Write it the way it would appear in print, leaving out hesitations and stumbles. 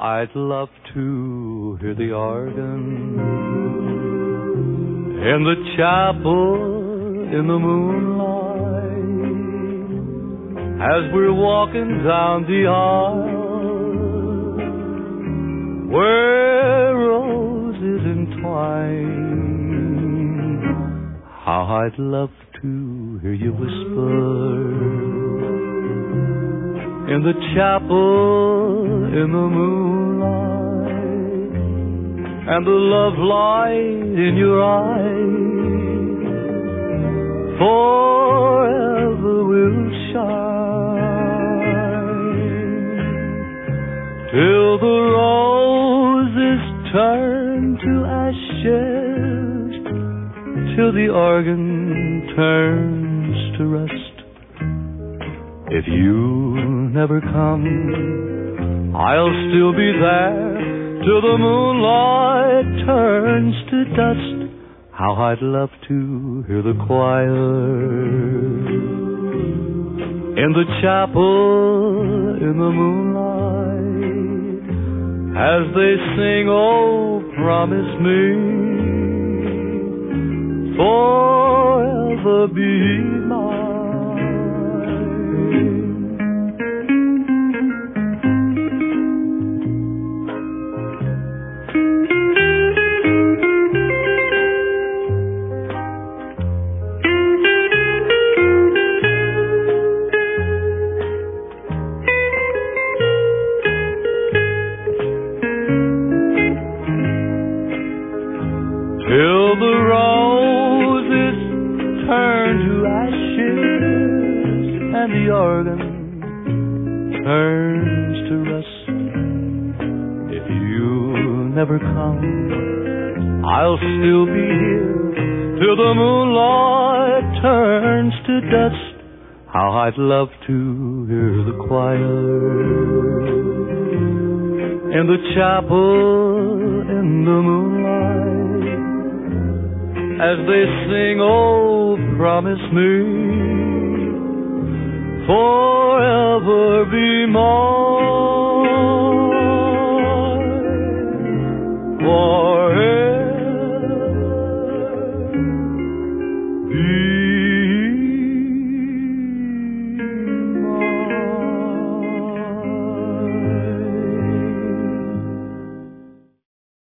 I'd love to hear the organ in the chapel in the moonlight as we're walking down the aisle where roses entwine. How I'd love to hear you whisper in the chapel in the moonlight, and the love light in your eyes forever will shine, till the roses turn to ashes, till the organ turns to rust. If you never come, I'll still be there till the moonlight turns to dust. How I'd love to hear the choir in the chapel in the moonlight as they sing, oh, promise me forever be mine. Till the roses turn to ashes and the organ turns to rust. If you never come, I'll still be here till the moonlight turns to dust. How I'd love to hear the choir in the chapel in the moonlight as they sing, oh, promise me forever be mine.